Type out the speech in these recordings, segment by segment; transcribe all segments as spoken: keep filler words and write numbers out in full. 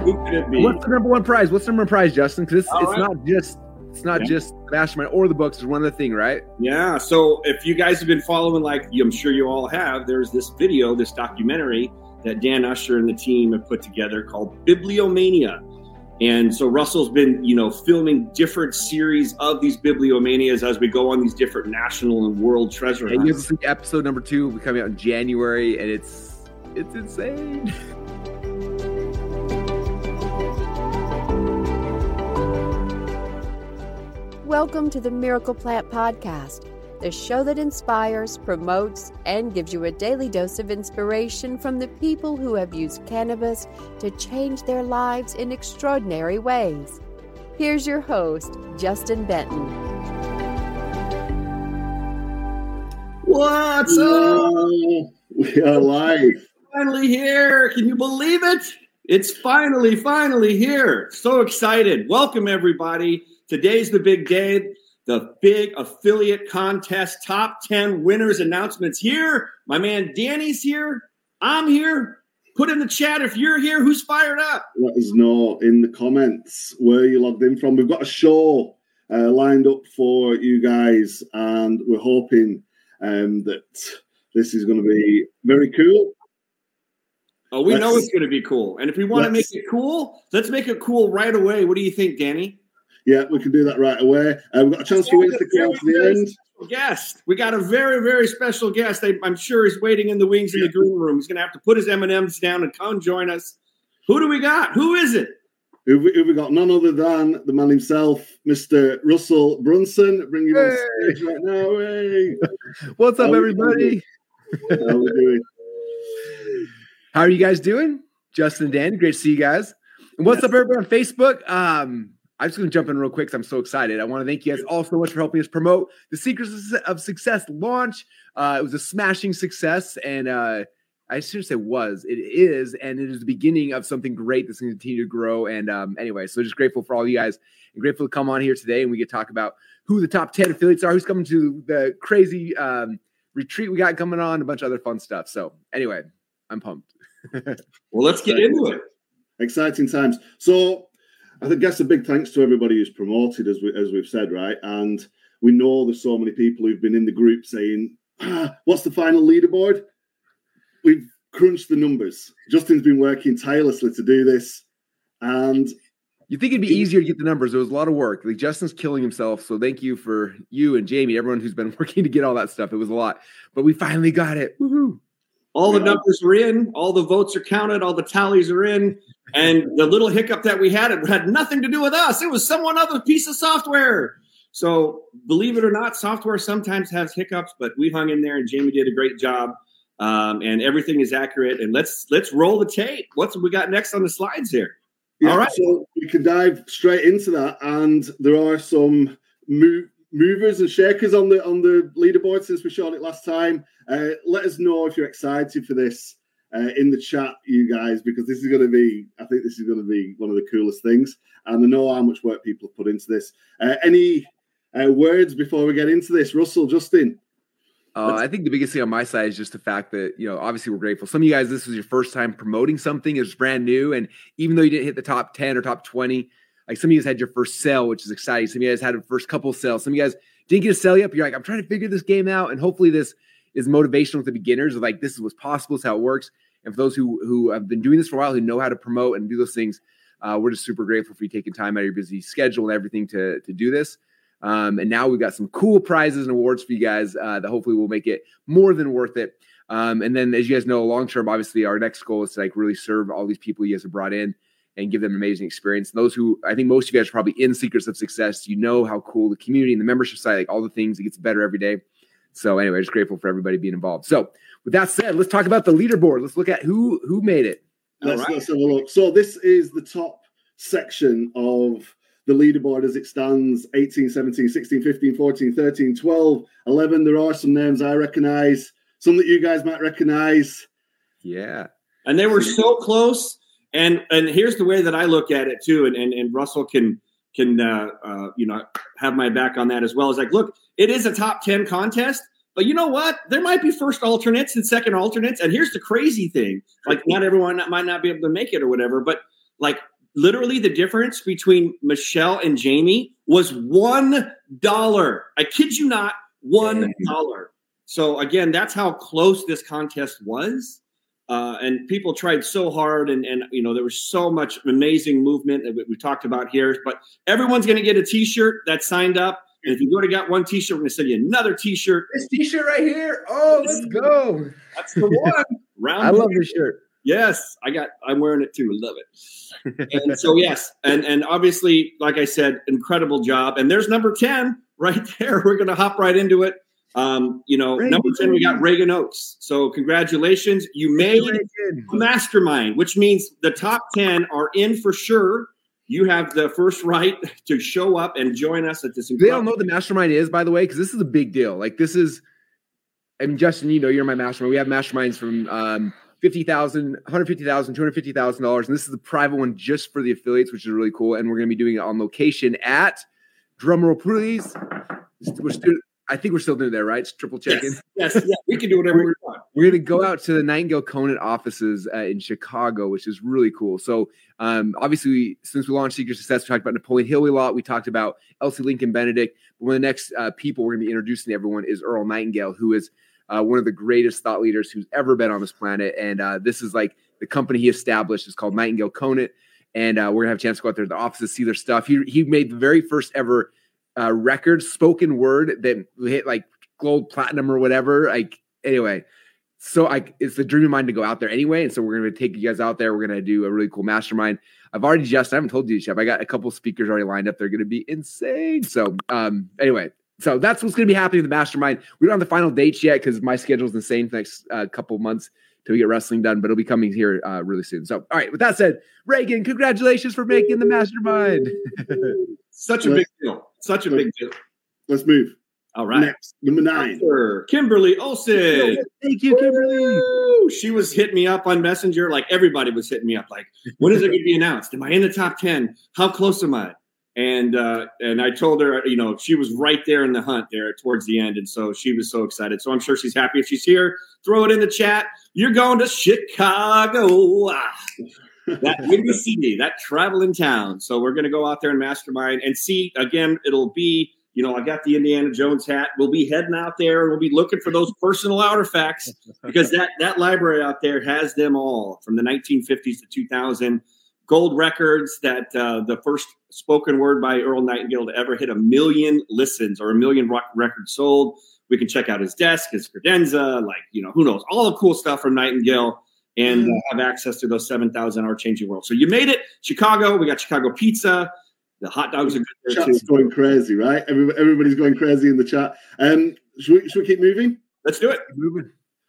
Who could it be? What's the number one prize? What's the number one prize, Justin? Because it's, it's right. not just it's not yeah. just Mastermind or the books. There's one other thing, right? Yeah. So if you guys have been following, like I'm sure you all have, there's this video, this documentary that Dan Usher and the team have put together called Bibliomania. And so Russell's been, you know, filming different series of these Bibliomanias as we go on these different national and world treasure hunts. And you have to see episode number two will be coming out in January, and it's it's insane. Welcome to the Miracle Plant Podcast, the show that inspires, promotes, and gives you a daily dose of inspiration from the people who have used cannabis to change their lives in extraordinary ways. Here's your host, Justin Benton. What's up? We are live. Finally here. Can you believe it? It's finally, finally here. So excited. Welcome, everybody. Today's the big day. The big affiliate contest, top ten winners announcements here. My man Danny's here. I'm here. Put in the chat if you're here. Who's fired up? Let us know in the comments where you logged in from. We've got a show uh, lined up for you guys, and we're hoping um, that this is going to be very cool. Oh, we let's, know it's going to be cool. And if we want to make it cool, let's make it cool right away. What do you think, Danny? Yeah, we can do that right away. Uh, we've got a chance for winners to come out to the end. Guest. We got a very, very special guest. They, I'm sure he's waiting in the wings in the green room. He's going to have to put his M and M's down and come join us. Who do we got? Who is it? Who we, who we got? None other than the man himself, Mister Russell Brunson. Bring him hey. on stage right now. Hey. What's up, How everybody? How are we doing? How are you guys doing? Justin and Dan, great to see you guys. And what's yes. up, everybody on Facebook? Um, I'm just going to jump in real quick because I'm so excited. I want to thank you guys all so much for helping us promote the Secrets of Success launch. Uh, it was a smashing success, and uh, I should say was. It is, and it is the beginning of something great that's going to continue to grow. And um, anyway, so just grateful for all you guys and grateful to come on here today, and we get to talk about who the top ten affiliates are, who's coming to the crazy um, retreat we got coming on, a bunch of other fun stuff. So anyway, I'm pumped. Well, let's get into it. Exciting times. So I guess a big thanks to everybody who's promoted, as, we, as we've said, right? And we know there's so many people who've been in the group saying, ah, what's the final leaderboard? We've crunched the numbers. Justin's been working tirelessly to do this. And you think it'd be easier to get the numbers. It was a lot of work. Like Justin's killing himself. So thank you for you and Jamie, everyone who's been working to get all that stuff. It was a lot, but we finally got it. Woohoo. All the numbers are in, all the votes are counted, all the tallies are in, and the little hiccup that we had, it had nothing to do with us. It was someone other piece of software. So believe it or not, software sometimes has hiccups, but we hung in there, and Jamie did a great job, um, and everything is accurate. And let's let's roll the tape. What's we got next on the slides here? Yeah, all right, so we can dive straight into that, and there are some move. movers and shakers on the on the leaderboard since we showed it last time. Uh, let us know if you're excited for this uh, in the chat, you guys, because this is going to be, I think this is going to be one of the coolest things. And I know how much work people have put into this. Uh, any uh, words before we get into this? Russell, Justin? Uh, I think the biggest thing on my side is just the fact that, you know, obviously we're grateful. Some of you guys, this was your first time promoting something. It was brand new. And even though you didn't hit the top ten or top twenty, like some of you guys had your first sale, which is exciting. Some of you guys had a first couple of sales. Some of you guys didn't get a sale yet, but you're like, I'm trying to figure this game out. And hopefully this is motivational to beginners of like, this is what's possible, this is how it works. And for those who who have been doing this for a while, who know how to promote and do those things, uh, we're just super grateful for you taking time out of your busy schedule and everything to, to do this. Um, and now we've got some cool prizes and awards for you guys uh, that hopefully will make it more than worth it. Um, and then as you guys know, long-term, obviously our next goal is to like really serve all these people you guys have brought in and give them an amazing experience. And those who, I think most of you guys are probably in Secrets of Success, you know how cool the community and the membership side, like all the things, it gets better every day. So anyway, just grateful for everybody being involved. So with that said, let's talk about the leaderboard. Let's look at who who made it. Let's, right. let's have a look. So this is the top section of the leaderboard as it stands, eighteen, seventeen, sixteen, fifteen, fourteen, thirteen, twelve, eleven. There are some names I recognize, some that you guys might recognize. Yeah. And they were so close. And and here's the way that I look at it too, and and, and Russell can can uh, uh, you know have my back on that as well. Is like, look, it is a top ten contest, but you know what? There might be first alternates and second alternates. And here's the crazy thing: like, not everyone might not be able to make it or whatever, but like literally the difference between Michelle and Jamie was one dollar. I kid you not, one dollar. So again, that's how close this contest was. Uh, and people tried so hard, and, and you know there was so much amazing movement that we, we talked about here. But everyone's going to get a T-shirt that's signed up. And if you've already got one T-shirt, we're going to send you another T-shirt. This T-shirt right here. Oh, let's go. That's the one. Round I love this shirt. Yes, I got. I'm wearing it too. Love it. And so yes, and and obviously, like I said, incredible job. And there's number ten right there. We're going to hop right into it. Um, you know, Reagan. Number ten, we got Reagan Oaks. So congratulations. You made a mastermind, which means the top ten are in for sure. You have the first right to show up and join us at this. They don't know what the mastermind is, by the way, because this is a big deal. Like this is, I mean, Justin, you know, you're my mastermind. We have masterminds from um, fifty thousand dollars, one hundred fifty thousand dollars, two hundred fifty thousand dollars. And this is the private one just for the affiliates, which is really cool. And we're going to be doing it on location at, drumroll please, we're still, I think we're still doing it there, right? It's triple checking. Yes, yes, yeah. We can do whatever we want. We're going to go out to the Nightingale Conant offices uh, in Chicago, which is really cool. So um, obviously, we, since we launched Secret Success, we talked about Napoleon Hill a lot. We talked about Elsie Lincoln Benedict. But one of the next uh, people we're going to be introducing to everyone is Earl Nightingale, who is uh, one of the greatest thought leaders who's ever been on this planet. And uh, this is like the company he established. It's called Nightingale Conant. And uh, we're going to have a chance to go out there to the offices, see their stuff. He, he made the very first ever uh, record, spoken word that hit like gold, platinum, or whatever. Like, anyway, so I, it's the dream of mine to go out there anyway. And so we're going to take you guys out there. We're going to do a really cool mastermind. I've already just, I haven't told you, Chef, I got a couple speakers already lined up. They're going to be insane. So um, anyway, so that's what's going to be happening in the mastermind. We don't have the final dates yet because my schedule is insane for the next uh, couple months till we get wrestling done, but it'll be coming here uh, really soon. So, all right, with that said, Reagan, congratulations for making the mastermind. Such a big deal. Such a big deal. Let's move. All right. Next, number nine. Kimberly Olsen. Thank you, Kimberly. Woo! She was hitting me up on Messenger. Like everybody was hitting me up. Like, when is it going to be announced? Am I in the top ten? How close am I? And uh, and I told her, you know, she was right there in the hunt there towards the end. And so she was so excited. So I'm sure she's happy if she's here. Throw it in the chat. You're going to Chicago. Ah, that Windy City, that traveling town. So we're going to go out there and mastermind and see. Again, it'll be, you know, I got the Indiana Jones hat. We'll be heading out there and we'll be looking for those personal artifacts because that, that library out there has them all from the nineteen fifties to two thousand. Gold records that uh, the first spoken word by Earl Nightingale to ever hit a million listens or a million rock records sold. We can check out his desk, his credenza, like, you know, who knows, all the cool stuff from Nightingale and uh, have access to those seven thousand hour changing world. So you made it. Chicago, we got Chicago pizza. The hot dogs are good there Chat's too. Going crazy, right? Everybody, everybody's going crazy in the chat. Um, should we, should we keep moving? Let's do it. Moving.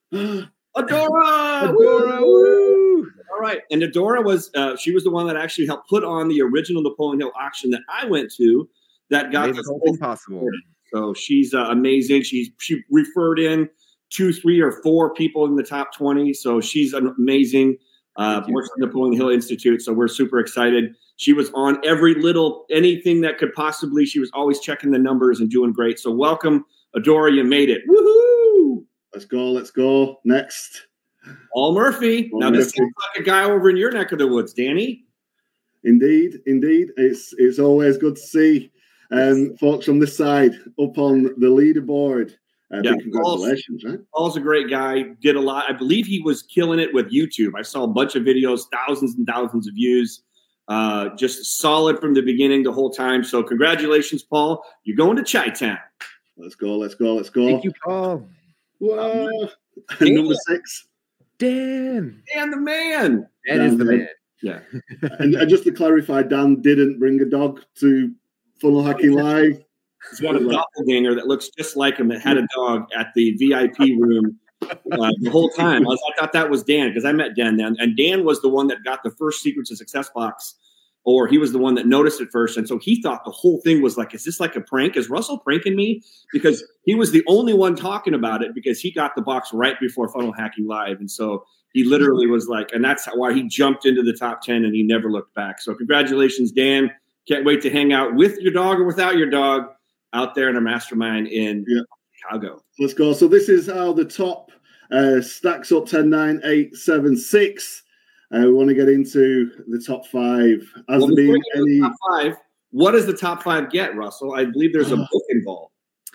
Adora! Adora! Woo! All right. And Adora was, uh, she was the one that actually helped put on the original Napoleon Hill auction that I went to that got Made the the whole thing possible. So she's uh, amazing. She's, she referred in two, three, or four people in the top twenty. So she's an amazing. Uh, works at the Napoleon Hill Institute. So we're super excited. She was on every little, anything that could possibly, she was always checking the numbers and doing great. So welcome, Adora. You made it. Woohoo! Let's go. Let's go. Next. Paul Murphy. Paul now, this Murphy. sounds like a guy over in your neck of the woods, Danny. Indeed. Indeed. It's, it's always good to see um, folks from this side up on the leaderboard. Uh, Yeah, big congratulations, right? Paul's a great guy. Did a lot. I believe he was killing it with YouTube. I saw a bunch of videos, thousands and thousands of views. Uh, just solid from the beginning the whole time. So congratulations, Paul. You're going to Chi-Town. Let's go. Let's go. Let's go. Thank you, Paul. Whoa. Number six. Dan. And the man. Dan is the man. Yeah. and, and just to clarify, Dan didn't bring a dog to Funnel Hacking Live. He's got a doppelganger that looks just like him that had a dog at the V I P room uh, the whole time. I, was, I thought that was Dan because I met Dan then. And Dan was the one that got the first Secrets of Success box, or he was the one that noticed it first. And so he thought the whole thing was like, is this like a prank? Is Russell pranking me? Because he was the only one talking about it because he got the box right before Funnel Hacking Live. And so he literally was like, and that's why he jumped into the top ten and he never looked back. So congratulations, Dan. Can't wait to hang out with your dog or without your dog out there in a mastermind in yeah. Chicago. Let's go. So this is how the top uh, stacks up ten, nine, eight, seven, six. Uh, we want to get into the top five. Has well, there been any top five? What does the top five get, Russell? I believe there's a book involved.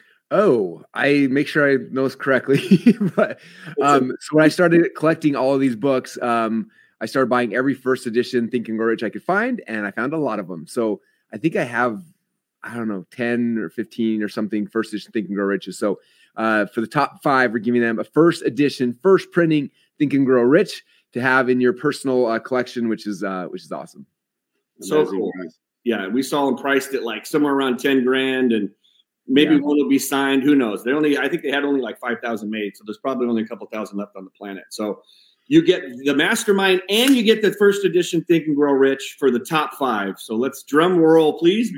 Oh, I make sure I know this correctly. but um, so when I started collecting all of these books, um, I started buying every first edition Think and Grow Rich I could find, and I found a lot of them. So I think I have, I don't know, ten or fifteen or something first edition Think and Grow Riches. So uh, for the top five, we're giving them a first edition, first printing Think and Grow Rich to have in your personal uh, collection, which is uh, which is awesome. So cool. Yeah, we saw them priced at like somewhere around ten grand, and maybe yeah. one will be signed. Who knows? They only, I think they had only like five thousand made, so there's probably only a couple thousand left on the planet. So you get the Mastermind and you get the first edition Think and Grow Rich for the top five. So let's drum roll, please.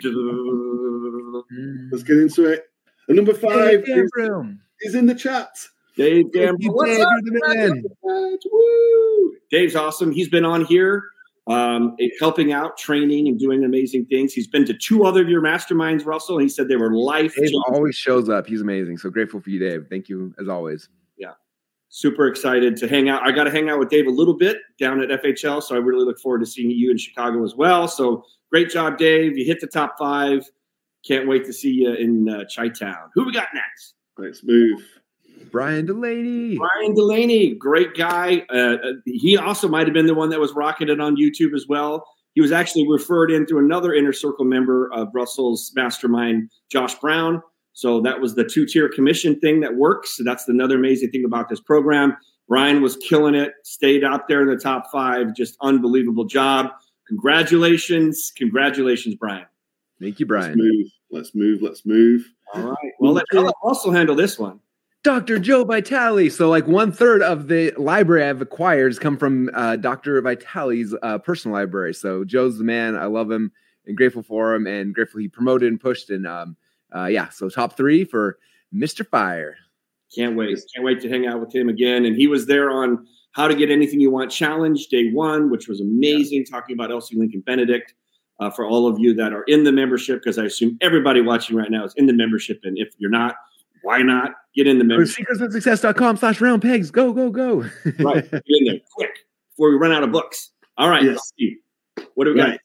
Let's get into it. And number five is, is in the chat. Dave Gamble. What's Dave, up, man? Woo! Dave's awesome. He's been on here um, helping out, training, and doing amazing things. He's been to two other of your masterminds, Russell, and he said they were life Dave changing. Always shows up. He's amazing. So grateful for you, Dave. Thank you, as always. Yeah. Super excited to hang out. I got to hang out with Dave a little bit down at F H L, so I really look forward to seeing you in Chicago as well. So great job, Dave. You hit the top five. Can't wait to see you in uh, Chi-Town. Who we got next? Let's move. Brian Delaney. Brian Delaney, great guy. Uh, he also might have been the one that was rocking it on YouTube as well. He was actually referred into another Inner Circle member of Russell's mastermind, Josh Brown. So that was the two-tier commission thing that works. So that's another amazing thing about this program. Brian was killing it, stayed out there in the top five. Just unbelievable job. Congratulations. Congratulations, Brian. Thank you, Brian. Let's move. Let's move. Let's move. All right. Well, let Ella also handle this one. Doctor Joe Vitale. So like one third of the library I've acquired has come from uh, Doctor Vitale's uh, personal library. So Joe's the man. I love him and grateful for him and grateful he promoted and pushed. And um, uh, yeah, so top three for Mister Fire. Can't wait. Can't wait to hang out with him again. And he was there on How to Get Anything You Want Challenge day one, which was amazing, yeah. talking about Elsie Lincoln Benedict. Uh, for all of you that are in the membership, because I assume everybody watching right now is in the membership. And if you're not, why not get in the membership? secrets of success dot com slash round pegs. Go, go, go. Right. Get in there quick before we run out of books. All right. Yes. Let's see. What do we right. got?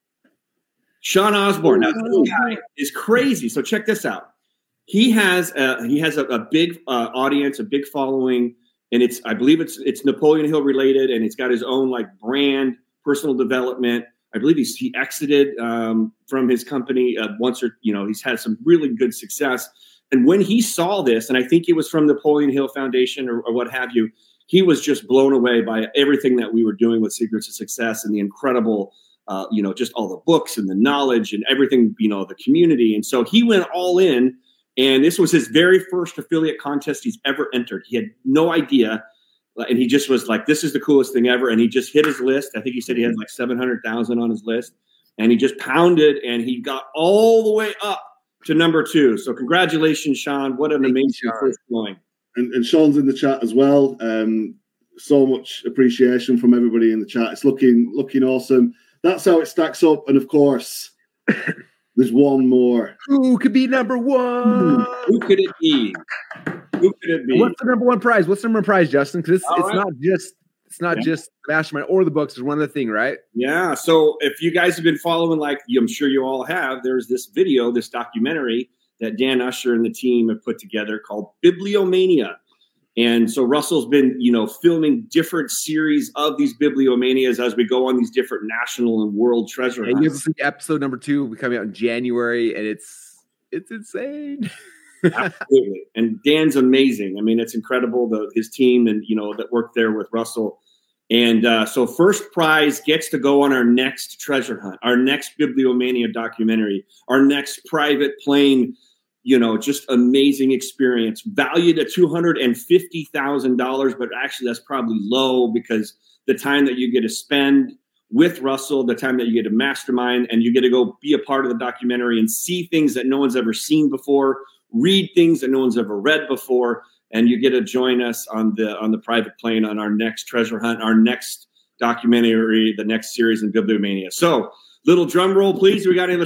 Sean Osborne. Now, this guy is crazy. So check this out. He has a, he has a, a big uh, audience, a big following, and it's I believe it's it's Napoleon Hill related, and it's got his own like brand, personal development. I believe he's, he exited um, from his company uh, once or, you know, he's had some really good success. And when he saw this, and I think it was from the Napoleon Hill Foundation or, or what have you, he was just blown away by everything that we were doing with Secrets of Success and the incredible, uh, you know, just all the books and the knowledge and everything, you know, the community. And so he went all in, and this was his very first affiliate contest he's ever entered. He had no idea. And he just was like, this is the coolest thing ever. And he just hit his list. I think he said he had like seven hundred thousand on his list. And he just pounded, and he got all the way up to number two. So congratulations, Sean. What an Thank amazing you, first going. And, and Sean's in the chat as well. Um, so much appreciation from everybody in the chat. It's looking looking awesome. That's how it stacks up. And, of course, there's one more. Who could be number one? Who could it be? Who could it be? What's the number one prize? What's the number one prize, Justin? Because it's, it's right. not just it's not yeah. just Mastermind or the books. There's one other thing, right? Yeah. So if you guys have been following, like I'm sure you all have, there's this video, this documentary that Dan Usher and the team have put together called Bibliomania. And so Russell's been, you know, filming different series of these Bibliomanias as we go on these different national and world treasure hunts. And you have to see episode number two will be coming out in January, and it's it's insane. Absolutely. And Dan's amazing. I mean, it's incredible, the, his team and, you know, that worked there with Russell. And uh, so first prize gets to go on our next treasure hunt, our next Bibliomania documentary, our next private plane, you know, just amazing experience, valued at two hundred fifty thousand dollars. But actually, that's probably low because the time that you get to spend with Russell, the time that you get to mastermind, and you get to go be a part of the documentary and see things that no one's ever seen before, read things that no one's ever read before, and you get to join us on the on the private plane on our next treasure hunt, our next documentary, the next series in Bibliomania. So, little drum roll, please. We got any?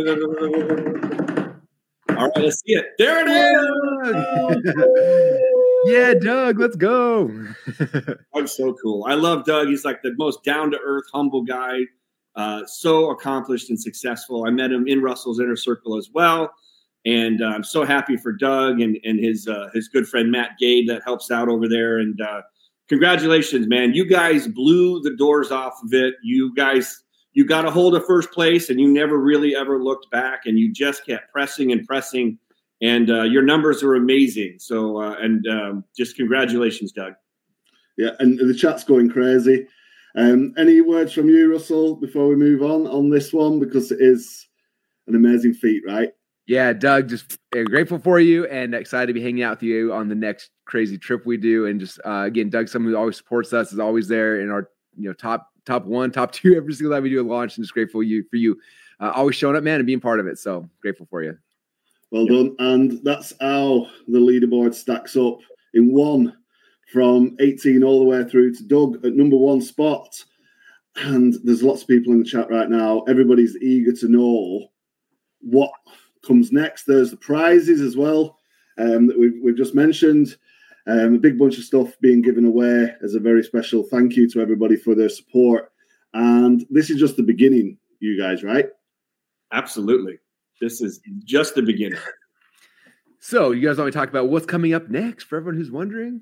All right, let's see it. There it is. Yeah, Doug, let's go. Doug's so cool. I love Doug. He's like the most down-to-earth, humble guy. Uh, so accomplished and successful. I met him in Russell's inner circle as well. And uh, I'm so happy for Doug and, and his uh, his good friend Matt Gade that helps out over there. And uh, congratulations, man. You guys blew the doors off of it. You guys, you got a hold of first place and you never really ever looked back. And you just kept pressing and pressing. And uh, your numbers are amazing. So, uh, and um, just congratulations, Doug. Yeah, and the chat's going crazy. Um, any words from you, Russell, before we move on on this one? Because it is an amazing feat, right? Yeah, Doug, just uh, grateful for you and excited to be hanging out with you on the next crazy trip we do. And just, uh, again, Doug, someone who always supports us, is always there in our, you know, top, top one, top two, every single time we do a launch. And just grateful you for you uh, always showing up, man, and being part of it. So grateful for you. Well done. And that's how the leaderboard stacks up in one from eighteen all the way through to Doug at number one spot. And there's lots of people in the chat right now. Everybody's eager to know what comes next. There's the prizes as well um, that we've, we've just mentioned. Um, a big bunch of stuff being given away as a very special thank you to everybody for their support. And this is just the beginning, you guys, right? Absolutely. This is just the beginning. So you guys want me to talk about what's coming up next for everyone who's wondering?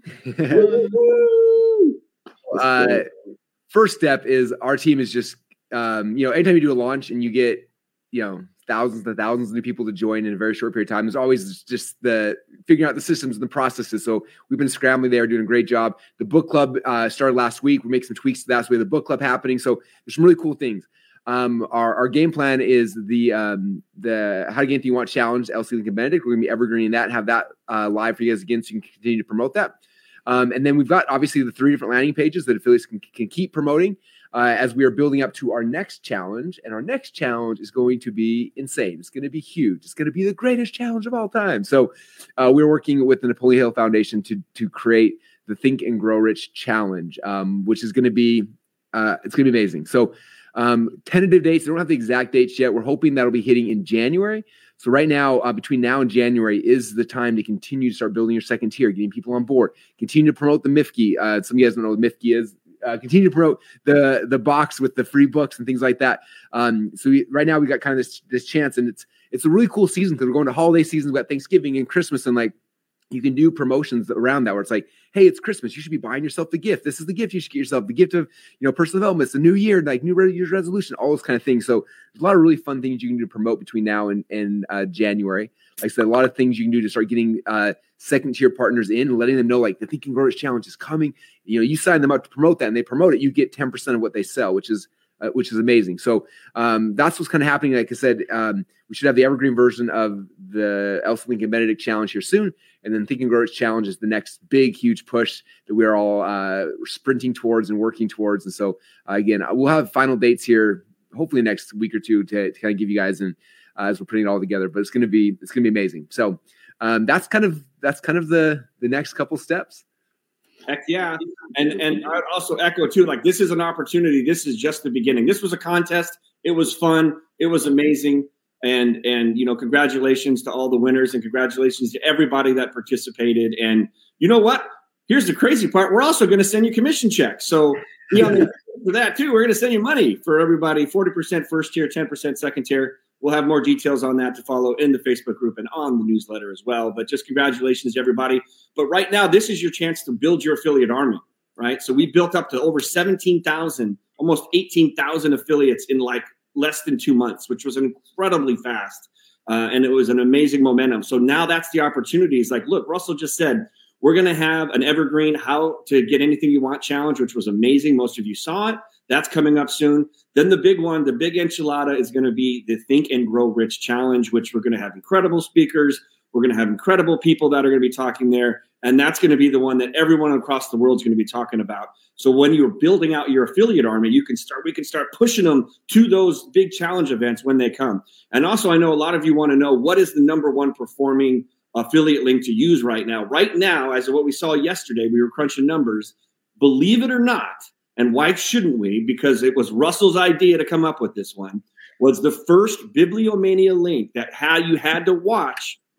uh, first step is our team is just, um, you know, anytime you do a launch and you get, you know, thousands and thousands of new people to join in a very short period of time, there's always just the figuring out the systems and the processes. So we've been scrambling there, doing a great job. The book club uh, started last week. We're making some tweaks to that. So we have the book club happening. So there's some really cool things. Um, our, our game plan is the um, the How to Get Anything You Want Challenge, L C Lincoln Benedict. We're going to be evergreening that and have that uh, live for you guys again so you can continue to promote that. Um, and then we've got, obviously, the three different landing pages that affiliates can, can keep promoting uh, as we are building up to our next challenge. And our next challenge is going to be insane. It's going to be huge. It's going to be the greatest challenge of all time. So uh, we're working with the Napoleon Hill Foundation to, to create the Think and Grow Rich Challenge, um, which is going to be, uh, it's going to be amazing. So Um, tentative dates. They don't have the exact dates yet. We're hoping that'll be hitting in January. So right now, uh, between now and January is the time to continue to start building your second tier, getting people on board, continue to promote the M I F G. Uh, some of you guys don't know what M I F G is. Uh, continue to promote the the box with the free books and things like that. Um, so we, right now we got kind of this this chance, and it's it's a really cool season because we're going to holiday season. We've got Thanksgiving and Christmas, and like you can do promotions around that where it's like, hey, it's Christmas. You should be buying yourself the gift. This is the gift you should get yourself. The gift of, you know, personal development. It's the new year, like new year's resolution, all those kind of things. So there's a lot of really fun things you can do to promote between now and, and uh, January. Like I said, a lot of things you can do to start getting uh, second tier partners in and letting them know like the Think and Grow Rich Challenge is coming. You know, you sign them up to promote that and they promote it. You get ten percent of what they sell, which is Uh, which is amazing. So um, that's what's kind of happening. Like I said, um, we should have the evergreen version of the L C Lincoln Benedict Challenge here soon. And then Think and Grow Rich Challenge is the next big, huge push that we're all uh, sprinting towards and working towards. And so, uh, again, we'll have final dates here, hopefully next week or two to, to kind of give you guys and uh, as we're putting it all together. But it's going to be it's going to be amazing. So um, that's kind of that's kind of the the next couple steps. Heck yeah. And and I'd also echo too, like this is an opportunity. This is just the beginning. This was a contest. It was fun. It was amazing. And, and, you know, congratulations to all the winners and congratulations to everybody that participated. And you know what? Here's the crazy part. We're also going to send you commission checks. So be on the for that too. We're going to send you money for everybody, forty percent first tier, ten percent second tier. We'll have more details on that to follow in the Facebook group and on the newsletter as well. But just congratulations to everybody. But right now, this is your chance to build your affiliate army, right? So we built up to over seventeen thousand, almost eighteen thousand affiliates in like less than two months, which was incredibly fast. Uh, and it was an amazing momentum. So now that's the opportunity. It's like, look, Russell just said, we're going to have an evergreen How to Get Anything You Want challenge, which was amazing. Most of you saw it. That's coming up soon. Then the big one, the big enchilada is going to be the Think and Grow Rich Challenge, which we're going to have incredible speakers. We're going to have incredible people that are going to be talking there. And that's going to be the one that everyone across the world is going to be talking about. So when you're building out your affiliate army, you can start, we can start pushing them to those big challenge events when they come. And also, I know a lot of you want to know what is the number one performing affiliate link to use right now. Right now, as of what we saw yesterday, we were crunching numbers. Believe it or not, and why shouldn't we? Because it was Russell's idea to come up with this one, was the first Bibliomania link that how you had to watch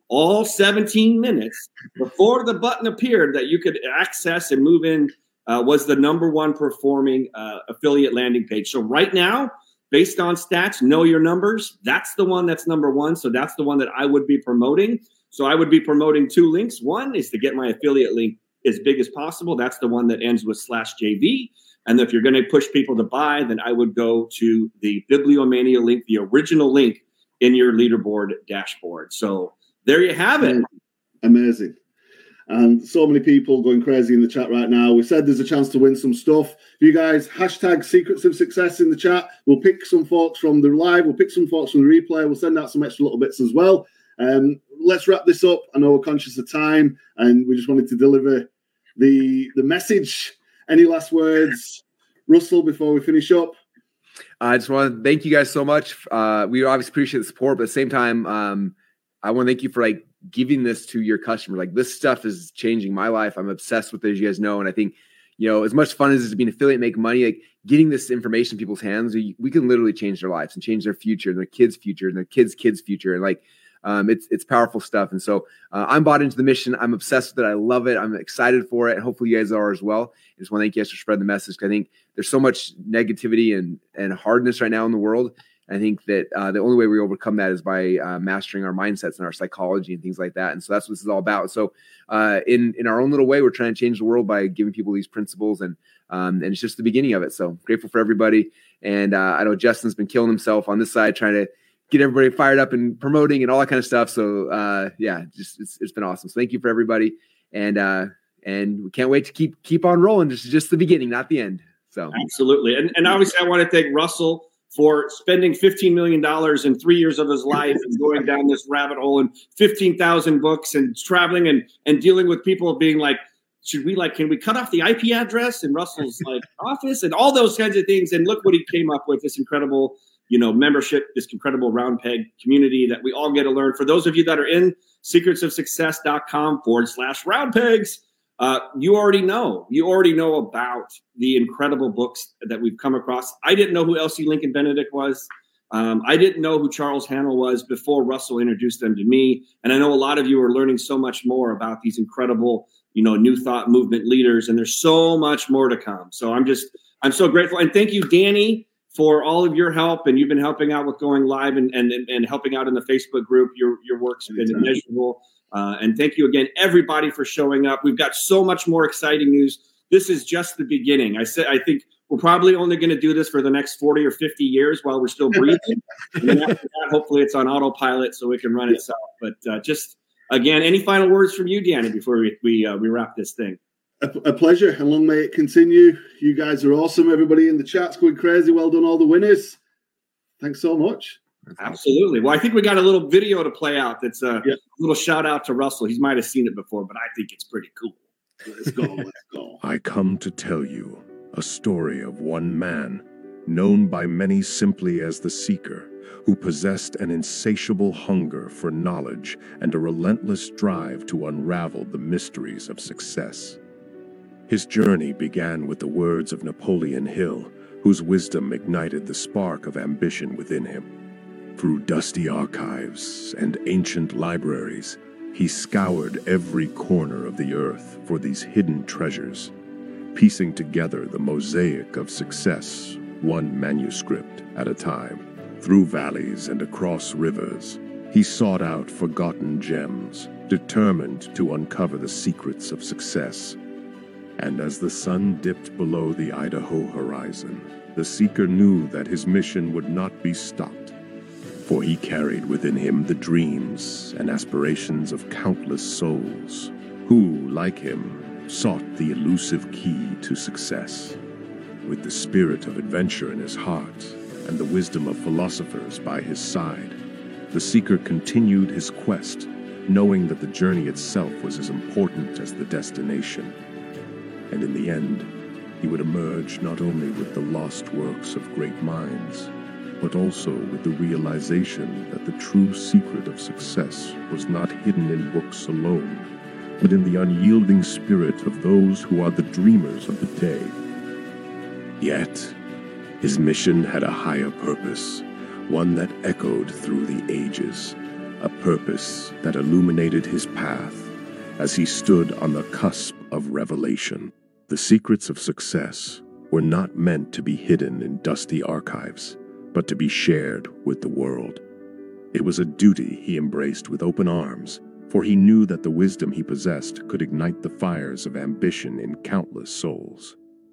all seventeen minutes before the button appeared that you could access and move in uh, was the number one performing uh, affiliate landing page. So right now, based on stats, know your numbers. That's the one that's number one. So that's the one that I would be promoting. So I would be promoting two links. One is to get my affiliate link as big as possible. That's the one that ends with slash J V. And if you're going to push people to buy, then I would go to the Bibliomania link, the original link in your leaderboard dashboard. So there you have it. Amazing. And so many people going crazy in the chat right now. We said there's a chance to win some stuff. You guys, hashtag Secrets of Success in the chat. We'll pick some folks from the live. We'll pick some folks from the replay. We'll send out some extra little bits as well. Um, let's wrap this up. I know we're conscious of time, and we just wanted to deliver the the message. Any last words, Russell, before we finish up? I just want to thank you guys so much. Uh, we obviously appreciate the support, but at the same time, um, I want to thank you for like giving this to your customer. Like, this stuff is changing my life. I'm obsessed with it, as you guys know. And I think, you know, as much fun as it is to be an affiliate, make money, like getting this information in people's hands, we, we can literally change their lives and change their future and their kids' future and their kids' kids' future. And like, um, it's, it's powerful stuff. And so uh, I'm bought into the mission. I'm obsessed with it. I love it. I'm excited for it. And hopefully you guys are as well. I just want to thank you guys for spreading the message. I think there's so much negativity and, and hardness right now in the world. I think that uh, the only way we overcome that is by uh, mastering our mindsets and our psychology and things like that. And so that's what this is all about. So uh, in, in our own little way, we're trying to change the world by giving people these principles. And um, and it's just the beginning of it. So grateful for everybody. And uh, I know Justin's been killing himself on this side, trying to get everybody fired up and promoting and all that kind of stuff. So uh, yeah, just it's, it's been awesome. So thank you for everybody. And uh, and we can't wait to keep keep on rolling. This is just the beginning, not the end. So absolutely. And, and obviously I want to thank Russell for spending fifteen million dollars in three years of his life and going down this rabbit hole and fifteen thousand books and traveling and, and dealing with people being like, should we like, can we cut off the I P address in Russell's like office and all those kinds of things? And look what he came up with, this incredible, you know, membership, this incredible Round Peg community that we all get to learn. For those of you that are in secretsofsuccess.com forward slash round pegs, Uh, you already know. You already know about the incredible books that we've come across. I didn't know who Elsie Lincoln Benedict was. Um, I didn't know who Charles Hannell was before Russell introduced them to me. And I know a lot of you are learning so much more about these incredible, you know, New Thought movement leaders. And there's so much more to come. So I'm just, I'm so grateful. And thank you, Danny, for all of your help. And you've been helping out with going live and and, and helping out in the Facebook group. Your, your work's been immeasurable. Uh, and thank you again, everybody, for showing up. We've got so much more exciting news. This is just the beginning. I said, I think we're probably only going to do this for the next forty or fifty years while we're still breathing. And then after that, hopefully it's on autopilot so it can run itself. But uh, just, again, any final words from you, Danny, before we we, uh, we wrap this thing? A, a pleasure, and long may it continue. You guys are awesome. Everybody in the chat's going crazy. Well done, all the winners. Thanks so much. Absolutely. Well, I think we got a little video to play out. That's a yep. little shout out to Russell. He might have seen it before, but I think it's pretty cool. Let's go. Let's go. I come to tell you a story of one man, known by many simply as the Seeker, who possessed an insatiable hunger for knowledge and a relentless drive to unravel the mysteries of success. His journey began with the words of Napoleon Hill, whose wisdom ignited the spark of ambition within him. Through dusty archives and ancient libraries, he scoured every corner of the earth for these hidden treasures, piecing together the mosaic of success, one manuscript at a time. Through valleys and across rivers, he sought out forgotten gems, determined to uncover the secrets of success. And as the sun dipped below the Idaho horizon, the Seeker knew that his mission would not be stopped. For he carried within him the dreams and aspirations of countless souls who, like him, sought the elusive key to success. With the spirit of adventure in his heart and the wisdom of philosophers by his side, the Seeker continued his quest, knowing that the journey itself was as important as the destination. And in the end, he would emerge not only with the lost works of great minds, but also with the realization that the true secret of success was not hidden in books alone, but in the unyielding spirit of those who are the dreamers of the day. Yet, his mission had a higher purpose, one that echoed through the ages, a purpose that illuminated his path as he stood on the cusp of revelation. The secrets of success were not meant to be hidden in dusty archives, but to be shared with the world. It was a duty he embraced with open arms, for he knew that the wisdom he possessed could ignite the fires of ambition in countless souls.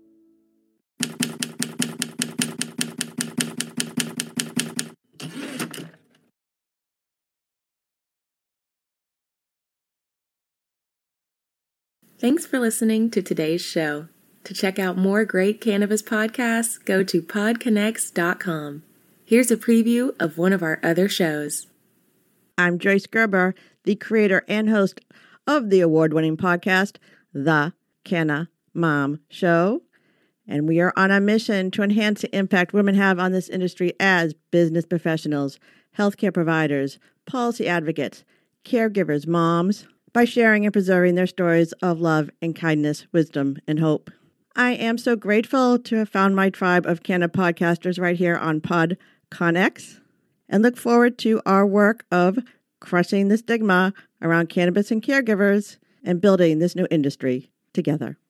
Thanks for listening to today's show. To check out more great cannabis podcasts, go to pod connects dot com. Here's a preview of one of our other shows. I'm Joyce Gerber, the creator and host of the award-winning podcast, The Canna Mom Show. And we are on a mission to enhance the impact women have on this industry as business professionals, healthcare providers, policy advocates, caregivers, moms, by sharing and preserving their stories of love and kindness, wisdom, and hope. I am so grateful to have found my tribe of Canna podcasters right here on PodConX, and look forward to our work of crushing the stigma around cannabis and caregivers and building this new industry together.